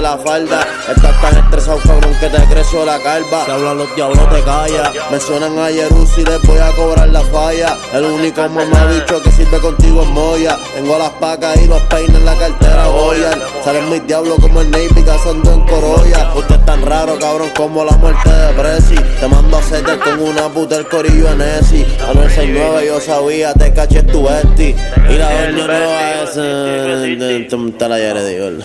la falda. Estás tan estresado, cabrón, que te creció la calva. Si hablan los diablos te calla. Me suenan a Jerusalén y les voy a cobrar la falla. El único mamabicho que sirve contigo es Moya. Tengo las pacas y los peines en la cartera Goya. Salen mis diablos como el Navy cazando en Corolla. Usted es tan raro, cabrón, como la muerte de Prezi. Te mando a setter con una puta el corillo en Esi. A 969 yo sabía, te caché tu esti. Y la doña nueva es te la Yere, Dios.